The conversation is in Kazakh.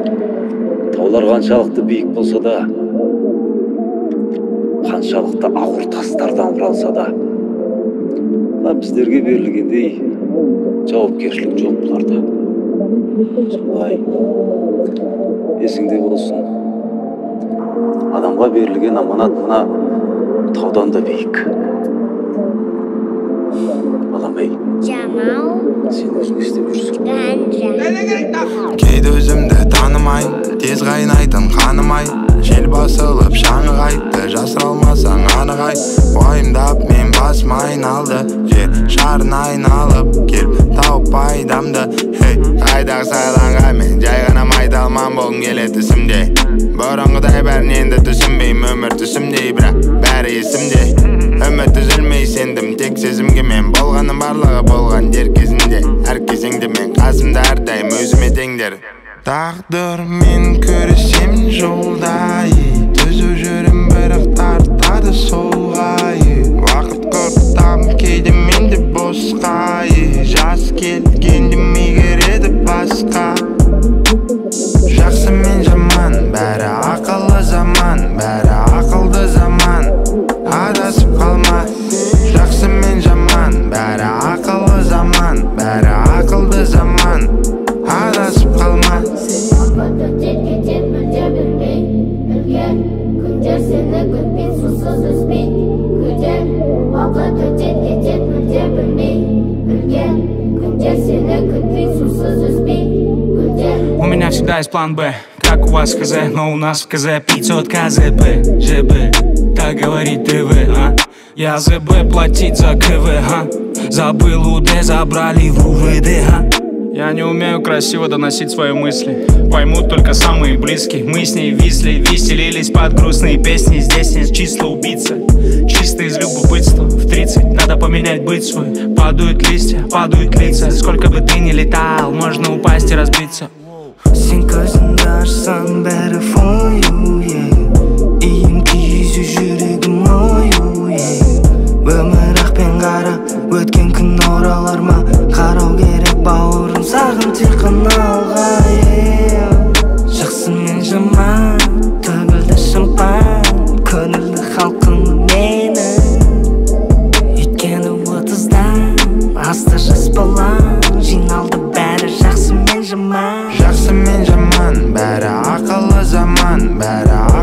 Таулар қаншалықты биік болса да, қаншалықты ауыр тастардан құралса да, біздерге берілгендей жауапкершілік жоқ бұларда. Солай, есіңде болсын, адамға берілген аманат мына таудан да биік. Балам ей, сен өзің істеп жүрсің. Кейде өзімді танымай, тез қайнайтын қаным ай, жел басылып шаңы қайтты, жасыра алмасаң анық ай. Уайымдап мен басым айналды, жер шарын айналып келіп тауып пайдамды. Хей, қайдағы сайланға мен жай ғана майдалман болғым келеді түсімде. Бұрынғыдай бәрін енді түсінбеймін, өмір түсімдей, бірақ бәрі есімде. Үміт үзілмей сендім, тек сезімге мен болғаным барлығы болған дер кезінде. Әр кезеңде мен қасымда әрдайым өзіме теңдер. Тағдырмен көрісем жолдай, түзу жүрім бірақ тартады солғай. Уақыт құртам кейде менде босқай, жас келгенде мегереді басқа. Жақсы мен жаман, бәрі ақылы заман, бәрі ақылды заман. Адасып қалма, жақсы мен жаман, бәрі ақылы заман, бәрі ақылды заман. Адасып қалма. Уақыт өтер кетер мүлде білмей, үлген күндер сені күтпей сусыз үзбей. Күдер уақыт өтер кетер мүлде білмей, үлген күндер сені күтпей сусыз үзбей. У меня всегда есть план Б, как у вас КЗ, но у нас в КЗ 500 КЗП, ЖБ, так говорит ТВ, а? Я ЗБ платить за КВ, а? Забыл УД, забрали в УВД, а? Я не умею красиво доносить свои мысли, поймут только самые близкие. Мы с ней висли, веселились под грустные песни. Здесь нет числа убийца, чисто из любопытства. В 30 надо поменять быть свой. Падают листья, падают лица. Сколько бы ты ни летал, можно упасть и разбиться. Сен көзіңді ашсаң бәрі фою, иім киізі жүрегім ою. Өмір ақпен қара, өткен күн оралар ма? Қарау керек бауырым, сағым тек қана алға. Жақсы мен жаман, төгілді шампан, көңілді халқым мені. Өйткені 30-дан асты жас балам, жиналды бәрі жақсы мен жаман. Жақсы мен жаман, бәрі ақылы заман, бәрі